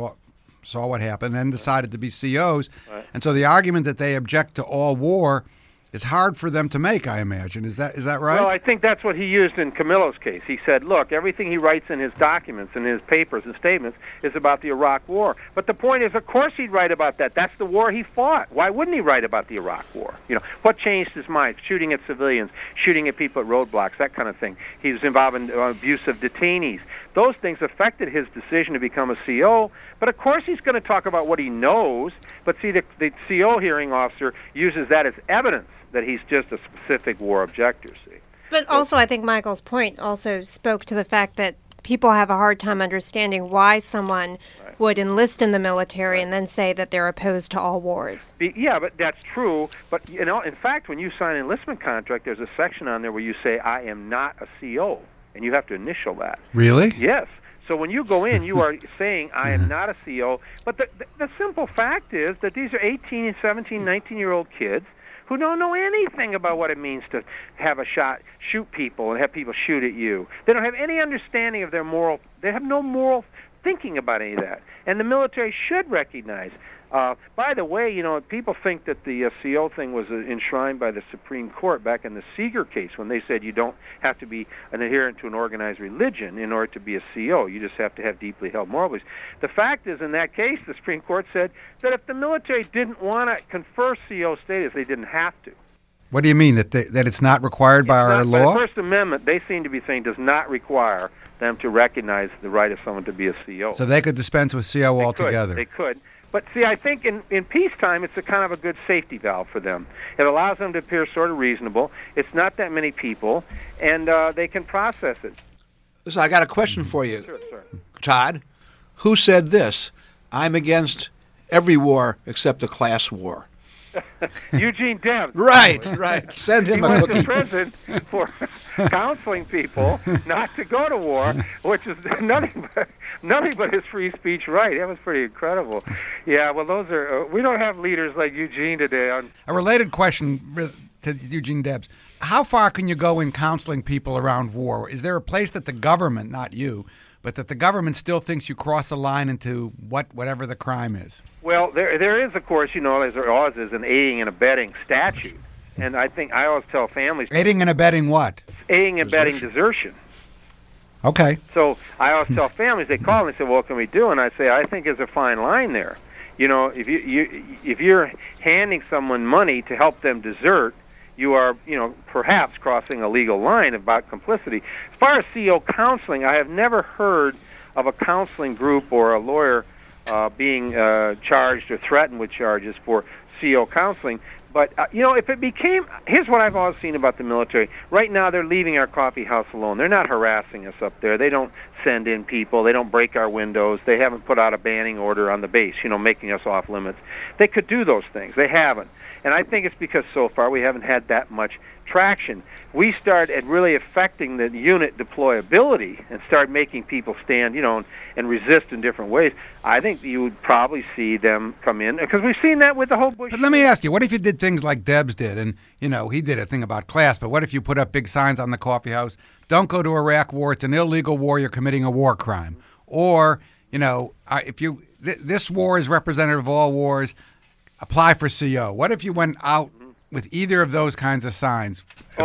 what happened and decided to be COs. Right. And so the argument that they object to all war is hard for them to make, I imagine. Is that right? Well, I think that's what he used in Camilo's case. He said, look, everything he writes in his documents and his papers and statements is about the Iraq War. But the point is, of course he'd write about that. That's the war he fought. Why wouldn't he write about the Iraq War? What changed his mind? Shooting at civilians, shooting at people at roadblocks, that kind of thing. He was involved in abuse of detainees. Those things affected his decision to become a CO, but of course he's going to talk about what he knows. But see, the CO hearing officer uses that as evidence that he's just a specific war objector, see. But also, I think Michael's point also spoke to the fact that people have a hard time understanding why someone would enlist in the military and then say that they're opposed to all wars. Yeah, but that's true. But, in fact, when you sign an enlistment contract, there's a section on there where you say, I am not a CO, and you have to initial that. Really? Yes. So when you go in, you are saying, I am not a CO. But the simple fact is that these are 18, 17, 19-year-old kids who don't know anything about what it means to have shoot people and have people shoot at you. They don't have any understanding of they have no moral thinking about any of that. And the military should recognize By the way, people think that the CO thing was enshrined by the Supreme Court back in the Seeger case when they said you don't have to be an adherent to an organized religion in order to be a CO. You just have to have deeply held moral beliefs. The fact is, in that case, the Supreme Court said that if the military didn't want to confer CO status, they didn't have to. What do you mean, that it's not required by our law? The First Amendment, they seem to be saying, does not require them to recognize the right of someone to be a CO. So they could dispense with CO altogether. They could. But see, I think in peacetime, it's a kind of a good safety valve for them. It allows them to appear sort of reasonable. It's not that many people, and they can process it. So I got a question for you, Sure. Todd. Who said this? I'm against every war except the class war. Eugene Debs. Right. Send him He a went to cookie. prison for counseling people not to go to war, which is nothing but his free speech right. That was pretty incredible. Yeah, well, those are we don't have leaders like Eugene today. A related question to Eugene Debs. How far can you go in counseling people around war? Is there a place that the government, not you, but that the government still thinks you cross a line into whatever the crime is? Well, there is, of course, as there always is, an aiding and abetting statute. And I always tell families... Aiding and abetting what? Aiding and abetting desertion. Okay. So I always tell families, they call and they say, well, what can we do? And I say, I think there's a fine line there. If you're handing someone money to help them desert, you are, perhaps crossing a legal line about complicity. As far as CO counseling, I have never heard of a counseling group or a lawyer being charged or threatened with charges for CO counseling. But, if it became... Here's what I've always seen about the military. Right now, they're leaving our coffee house alone. They're not harassing us up there. They don't send in people. They don't break our windows. They haven't put out a banning order on the base, making us off limits. They could do those things. They haven't. And I think it's because so far we haven't had that much traction. We start at really affecting the unit deployability and start making people stand, and resist in different ways. I think you would probably see them come in, because we've seen that with the whole Bush. But let me ask you, what if you did things like Debs did, and, he did a thing about class, but what if you put up big signs on the coffee house, don't go to Iraq war, it's an illegal war, you're committing a war crime. Or, this war is representative of all wars, apply for CO. What if you went out with either of those kinds of signs?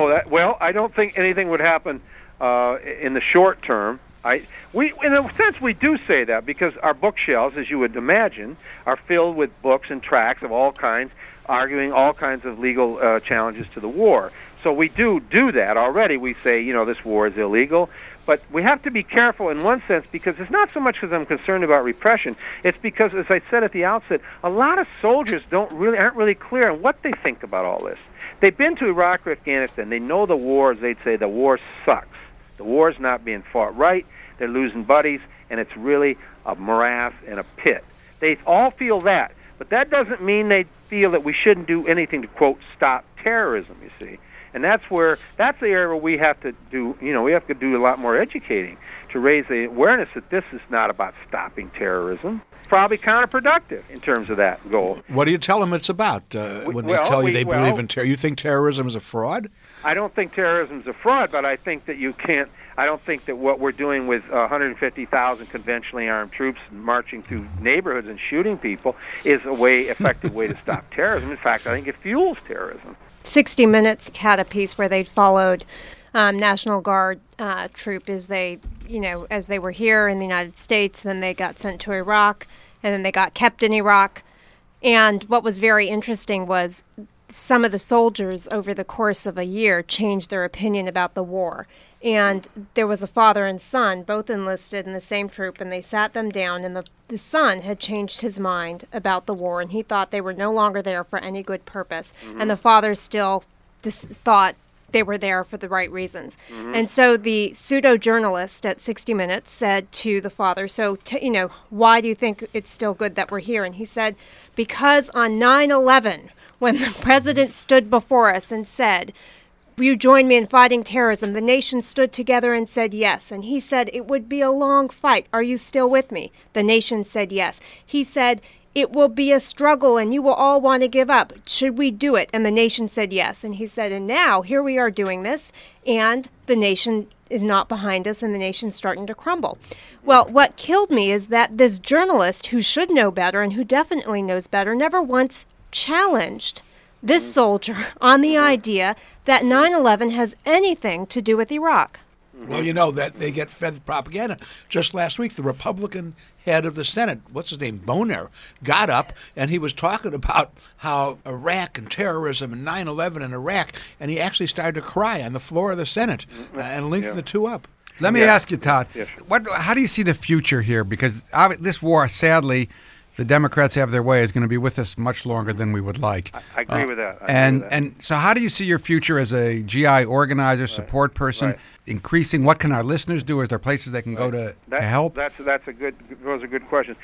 I don't think anything would happen in the short term. In a sense, we do say that because our bookshelves, as you would imagine, are filled with books and tracts of all kinds, arguing all kinds of legal challenges to the war. So we do that already. We say, this war is illegal. But we have to be careful in one sense, because it's not so much because I'm concerned about repression. It's because, as I said at the outset, a lot of soldiers aren't really clear on what they think about all this. They've been to Iraq or Afghanistan. They know the war, as they'd say, the war sucks. The war's not being fought right. They're losing buddies, and it's really a morass and a pit. They all feel that. But that doesn't mean they feel that we shouldn't do anything to, quote, stop terrorism, you see. And that's the area where we have to do, we have to do a lot more educating to raise the awareness that this is not about stopping terrorism. It's probably counterproductive in terms of that goal. What do you tell them it's about when they tell you they believe in terror? You think terrorism is a fraud? I don't think terrorism is a fraud, but I think that I don't think that what we're doing with 150,000 conventionally armed troops marching through neighborhoods and shooting people is a effective way to stop terrorism. In fact, I think it fuels terrorism. 60 Minutes had a piece where they'd followed National Guard troop as they were here in the United States, then they got sent to Iraq, and then they got kept in Iraq. And what was very interesting was some of the soldiers over the course of a year changed their opinion about the war. And there was a father and son, both enlisted in the same troop, and they sat them down, and the son had changed his mind about the war, and he thought they were no longer there for any good purpose. Mm-hmm. And the father still thought they were there for the right reasons. Mm-hmm. And so the pseudo-journalist at 60 Minutes said to the father, why do you think it's still good that we're here? And he said, because on 9/11, when the president stood before us and said, will you join me in fighting terrorism? The nation stood together and said yes. And he said, it would be a long fight. Are you still with me? The nation said yes. He said, it will be a struggle and you will all want to give up. Should we do it? And the nation said yes. And he said, and now here we are doing this, and the nation is not behind us and the nation's starting to crumble. Well, what killed me is that this journalist who should know better and who definitely knows better never once challenged this soldier on the idea that 9/11 has anything to do with Iraq. Well, you know that they get fed propaganda. Just last week, the Republican head of the Senate, what's his name, Boehner, got up and he was talking about how Iraq and terrorism and 9/11 in Iraq, and he actually started to cry on the floor of the Senate and linked the two up. Let me ask you, Todd, Yes. how do you see the future here? Because this war, sadly, the Democrats have their way, is going to be with us much longer than we would like. I agree with that. And so how do you see your future as a GI organizer, support person, increasing? What can our listeners do? Is there places they can go to help? Those are good questions.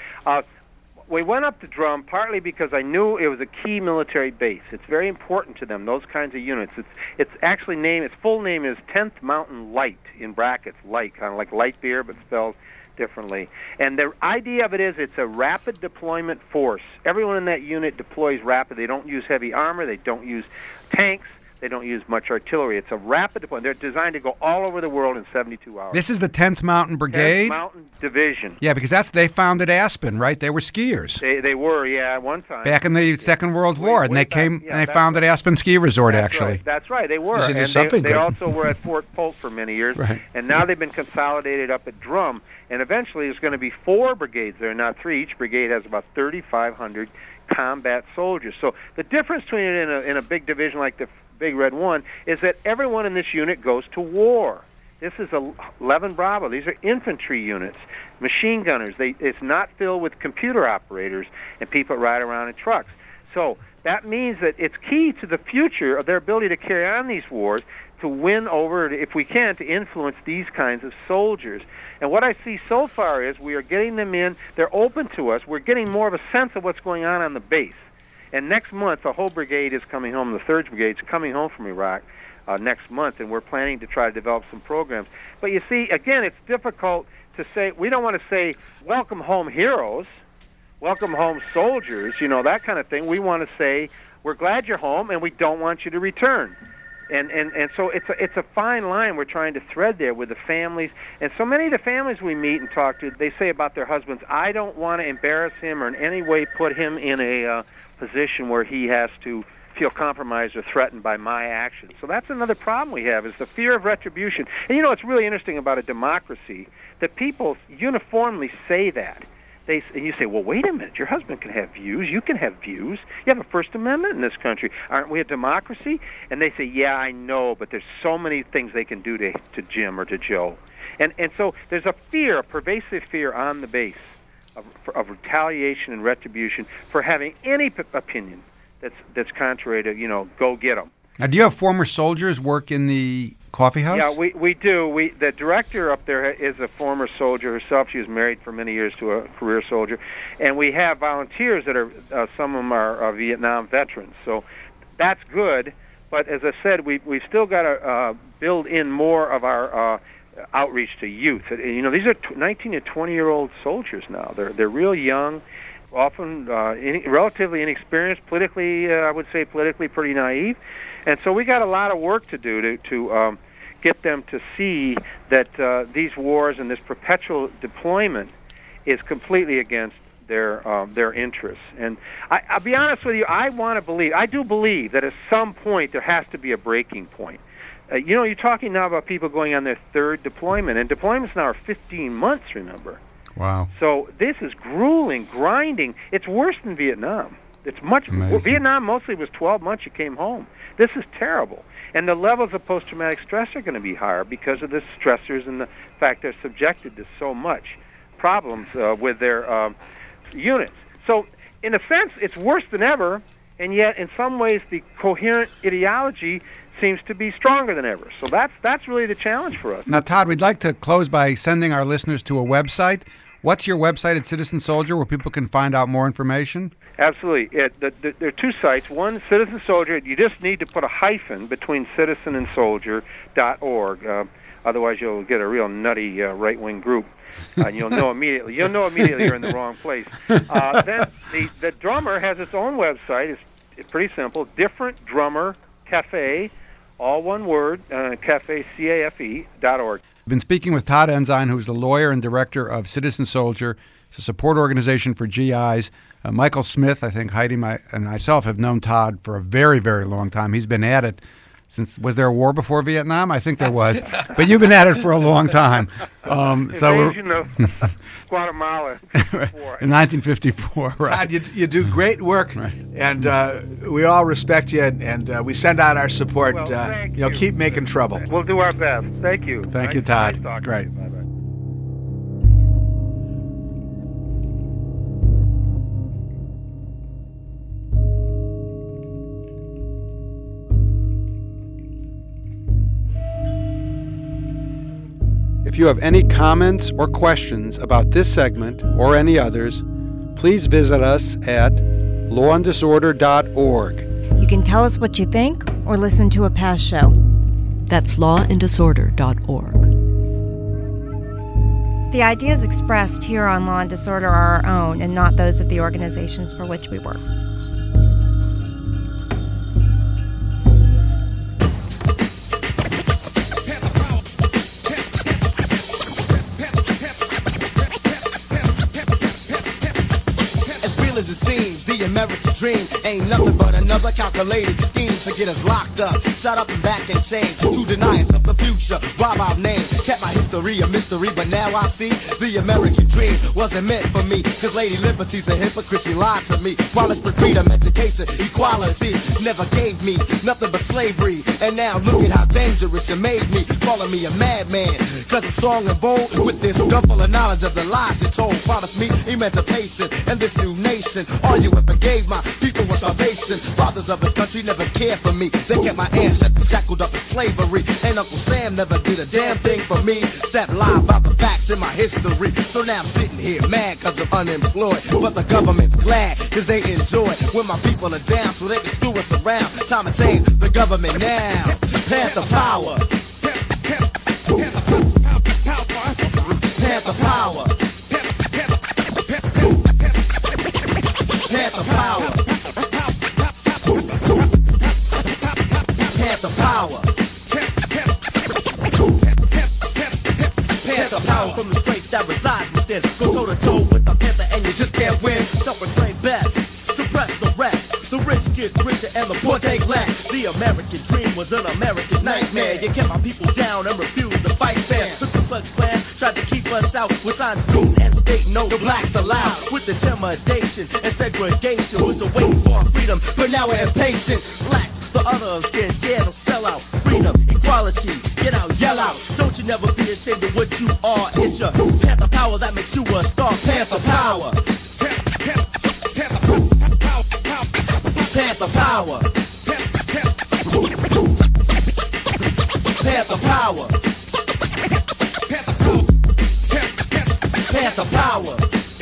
We went up to Drum partly because I knew it was a key military base. It's very important to them, those kinds of units. It's actually its full name is 10th Mountain Light, in brackets, light, kind of like light beer, but spelled differently. And the idea of it is it's a rapid deployment force. Everyone in that unit deploys rapid. They don't use heavy armor. They don't use tanks. They don't use much artillery. It's a rapid deployment. They're designed to go all over the world in 72 hours. This is the 10th Mountain Brigade? 10th Mountain Division. Yeah, because they founded Aspen, right? They were skiers. They were, at one time. Back in the Second World War, and they founded Aspen Ski Resort, actually. Right. That's right, they were. And they also were at Fort Polk for many years, and now they've been consolidated up at Drum, and eventually there's going to be 4 brigades there, not 3. Each brigade has about 3,500 combat soldiers. So the difference between it in a big division like the Big Red One is that everyone in this unit goes to war. This is 11 Bravo. These are infantry units, machine gunners. It's not filled with computer operators and people that ride around in trucks. So that means that it's key to the future of their ability to carry on these wars, to win over, if we can, to influence these kinds of soldiers. And what I see so far is we are getting them in. They're open to us. We're getting more of a sense of what's going on the base. And next month, the whole brigade is coming home. The 3rd Brigade is coming home from Iraq next month, and we're planning to try to develop some programs. But you see, again, it's difficult to say. We don't want to say, welcome home heroes, welcome home soldiers, that kind of thing. We want to say, we're glad you're home, and we don't want you to return. And so it's a fine line we're trying to thread there with the families. And so many of the families we meet and talk to, they say about their husbands, I don't want to embarrass him or in any way put him in a position where he has to feel compromised or threatened by my actions. So that's another problem we have, is the fear of retribution. And it's really interesting about a democracy that people uniformly say that. And you say, well, wait a minute, your husband can have views, you can have views. You have a First Amendment in this country. Aren't we a democracy? And they say, yeah, I know, but there's so many things they can do to Jim or to Joe. And so there's a fear, a pervasive fear on the base of retaliation and retribution for having any opinion that's contrary to, go get them. Now, do you have former soldiers work in the coffee house? Yeah, we do. The director up there is a former soldier herself. She was married for many years to a career soldier. And we have volunteers that are, some of them are Vietnam veterans. So that's good. But as I said, we've still got to build in more of our outreach to youth. These are 19 to 20-year-old soldiers now. They're real young, often relatively inexperienced, politically, I would say politically pretty naive. And so we got a lot of work to do to get them to see that these wars and this perpetual deployment is completely against their interests. And I'll be honest with you, I do believe that at some point there has to be a breaking point. You're talking now about people going on their 3rd deployment, and deployments now are 15 months, remember. Wow. So this is grueling, grinding. It's worse than Vietnam. It's much. Well, Vietnam mostly was 12 months, you came home. This is terrible. And the levels of post-traumatic stress are going to be higher because of the stressors and the fact they're subjected to so much problems with their units. So in a sense, it's worse than ever, and yet in some ways the coherent ideology seems to be stronger than ever. So that's really the challenge for us. Now, Todd, we'd like to close by sending our listeners to a website. What's your website at Citizen Soldier where people can find out more information? Absolutely. There are 2 sites. One, Citizen Soldier. You just need to put a hyphen between citizen and soldier.org. Otherwise, you'll get a real nutty right-wing group. And you'll know immediately. You'll know immediately you're in the wrong place. Then the drummer has its own website. It's pretty simple. Different Drummer Cafe, all one word, cafe.org. I've been speaking with Todd Ensign, who's the lawyer and director of Citizen Soldier. It's a support organization for GIs. Michael Smith, I think Heidi and myself have known Todd for a very, very long time. He's been at it since, was there a war before Vietnam? I think there was. But you've been at it for a long time. Invasion of Guatemala in 1954, right. Todd, you do great work, right. And we all respect you, and we send out our support. Well, thank you. Keep making trouble. We'll do our best. Thank you. Thank you, Todd. Nice talking It's great. to you. Bye-bye. If you have any comments or questions about this segment or any others, please visit us at lawanddisorder.org. You can tell us what you think or listen to a past show. That's lawanddisorder.org. The ideas expressed here on Law and Disorder are our own and not those of the organizations for which we work. As it seems, the American dream ain't nothing but another calculated scheme to get us locked up, shut up and back and chained, to deny us of the future, rob our name, kept my history a mystery, but now I see the American dream wasn't meant for me, cause Lady Liberty's a hypocrite, she lied to me, promised me freedom, education, equality, never gave me nothing but slavery, and now look at how dangerous you made me, calling me a madman, cause I'm strong and bold, with this gun full of knowledge of the lies you told, promised me emancipation, and this new nation. All you ever gave my people was salvation. Fathers of this country never cared for me. They kept my ancestors shackled up in slavery. And Uncle Sam never did a damn thing for me, except lie about the facts in my history. So now I'm sitting here mad cause I'm unemployed. But the government's glad cause they enjoy when my people are down so they can screw us around. Time to change the government now. Panther power. Panther power. Panther power. Panther power. Panther power from the strength that resides within. Go toe to toe with the panther and you just can't win. Self-proclaimed best. Suppress the rest. The rich get richer and the poor take less. The American dream was an American nightmare. You kept my people down and refused to fight fair. The Ku Klux Klan tried to keep us out with signs green and state no blacks allowed. With intimidation and segregation, we're still waiting for our freedom, but now we're impatient. Blacks, the other skin, yeah, don't sell out. Freedom, equality, get out, yell out. Don't you never be ashamed of what you are. It's your Panther power that makes you a star. Panther power. Panther power. Panther power. Panther power.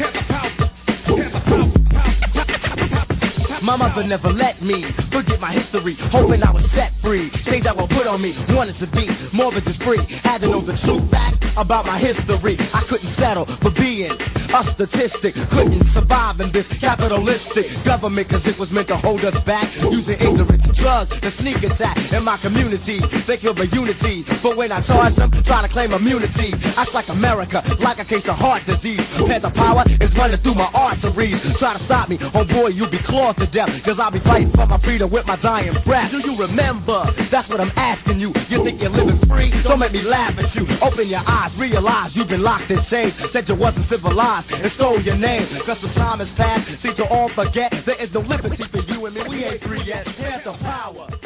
My mother never let me forget my history, hoping I was set free. Chains that were put on me, wanted to be more than just free. Had to know the true facts about my history. I couldn't settle for being a statistic. Couldn't survive in this capitalistic government, cause it was meant to hold us back. Using ignorance, drugs, the sneak attack in my community. They killed my unity, but when I charge them, try to claim immunity. Act like America, like a case of heart disease. Panther power is running through my arteries. Try to stop me, oh boy, you be clawed to death. Cause I'll be fighting for my freedom with my dying breath. Do you remember? That's what I'm asking you. You think you're living free? Don't make me laugh at you. Open your eyes, realize you've been locked in chains. Said you wasn't civilized and stole your name. Cause some time has passed, seem to all forget there is no liberty for you and me. We ain't free yet. Panther power.